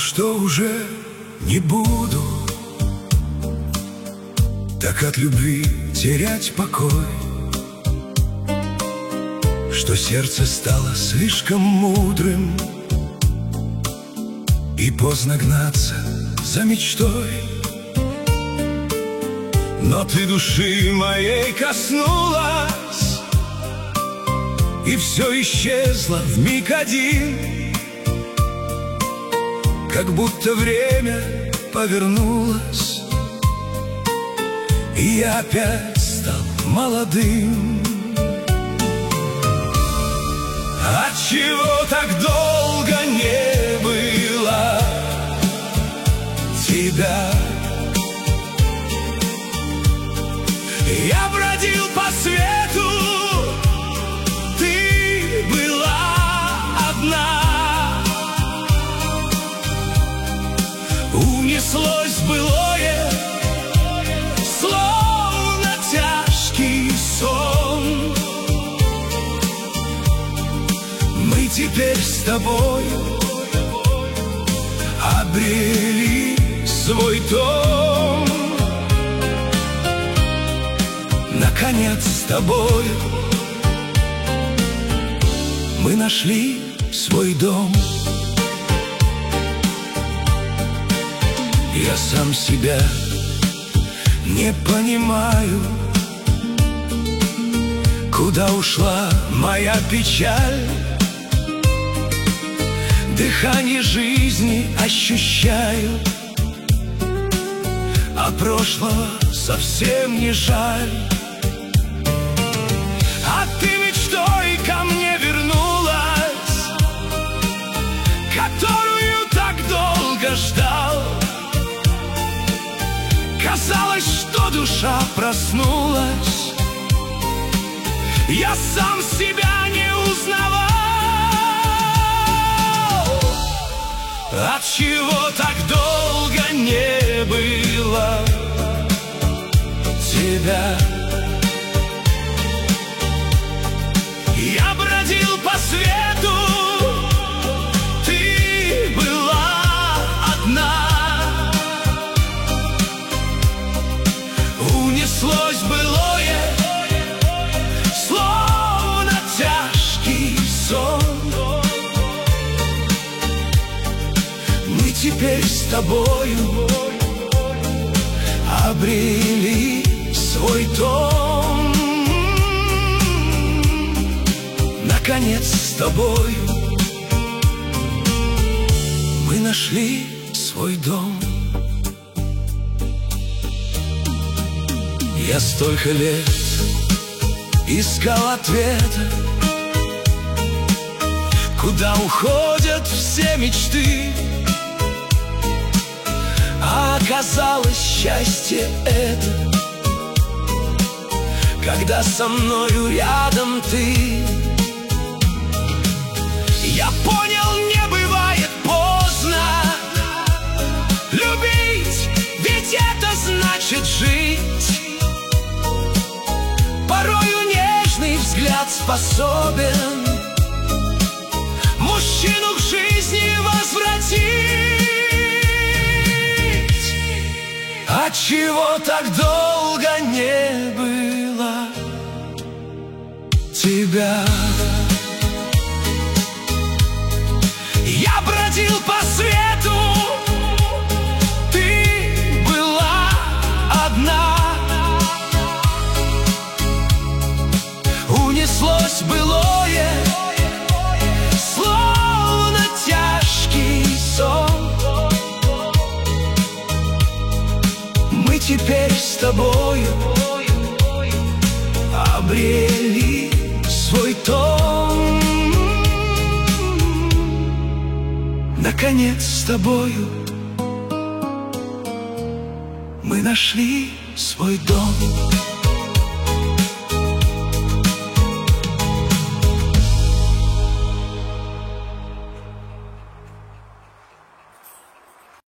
что уже не буду так от любви терять покой, что сердце стало слишком мудрым и поздно гнаться за мечтой. Но ты души моей коснулась, и все исчезло вмиг один, как будто время повернулось, и я опять стал молодым. Отчего так долго не было тебя? Я бродил по свету, ты была одна. Унеслось былое, словно тяжкий сон. Мы теперь с тобою обрели свой дом. Наконец с тобою мы нашли свой дом. Я сам себя не понимаю, куда ушла моя печаль. Дыхание жизни ощущаю, а прошлого совсем не жаль. А ты мечтой ко мне вернулась, которую так долго ждал. Казалось, что душа проснулась, я сам себя не узнавал. Отчего так долго не было тебя? Я бродил по свету, ты была одна. Унеслось былое, словно тяжкий сон. Мы теперь с тобою обрели свой дом. Наконец с тобою мы нашли свой дом. Я столько лет искал ответа, куда уходят все мечты. А оказалось, счастье это, когда со мною рядом ты. Я понял, не бывает поздно любить, ведь это значит жить. Порою нежный взгляд способен мужчину к жизни возвратить. Отчего так долго не было тебя? Я бродил по свету, ты была одна. Унеслось былое, словно тяжкий сон. Мы теперь с тобою обрели свой дом. Наконец с тобою мы нашли свой дом.